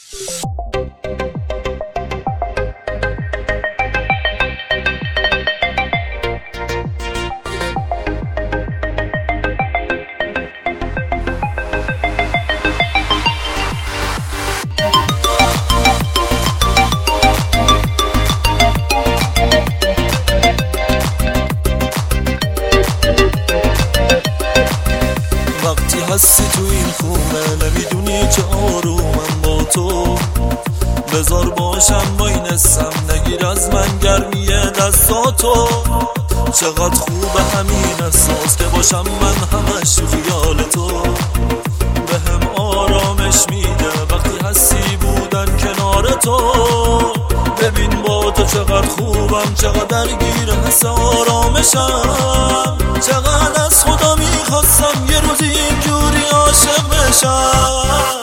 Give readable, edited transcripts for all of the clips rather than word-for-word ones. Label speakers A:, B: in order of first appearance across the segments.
A: وقتی هستی تو این خونه نمیدونی که آرومم با تو، بذار باشم با این اسم، نگیر از من گرمی دستاتو. چقدر خوبه همین احساس که باشم من همش تو خیال تو، به هم آرامش میده وقتی هستی بودن کنار تو. ببین با تو چقدر خوبم، چقدر درگیر حس آرامشم، چقدر از خدا میخواستم یه روزی اینجوری عاشق بشم.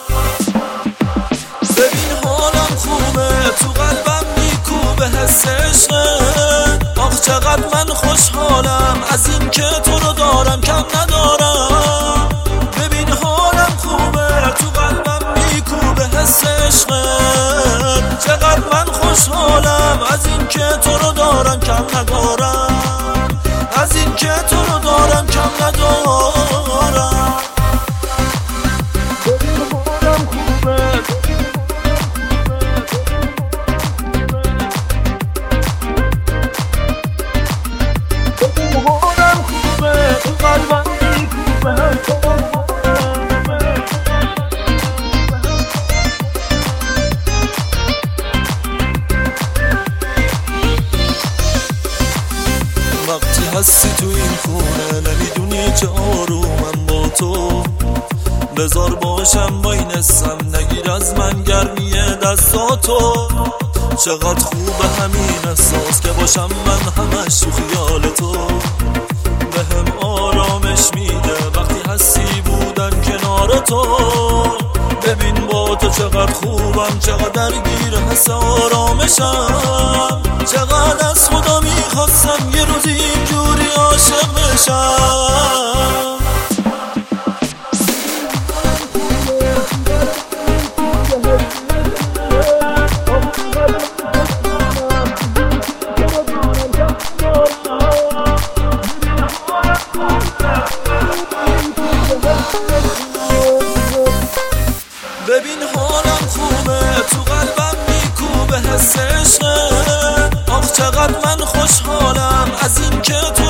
A: ببین حالم خوبه، تو قلبم میکوبه حس عشقت، آخ چقدر من خوشحالم از این که تو رو دارم کم ندارم. ببین حالم خوبه، تو قلبم میکوبه حس عشقت، چقدر من خوشحالم از این که تو رو دارم کم ندارم، از این که تو رو دارم کم ندارم. ببین حالم خوبه، ببین حالم خوبه، تو قلبم میکوبه. وقتی هستی تو این خونه نمیدونی که آرومم با تو، بذار باشم با این اسم، نگیر از من گرمی دستاتو. چقدر خوبه همین احساس که باشم من همش تو خیال تو، به هم آرامش میده وقتی هستی بودن کنار تو. ببین با تو چقدر خوبم، چقدر درگیر حس آرامشم، چقدر از خدا میخواستم یه روزی اینجوری عاشق بشم. ببین حالم خوبه، تو قلبم میکوبه حس عشقت، آخ چقدر من خوشحالم از این که تو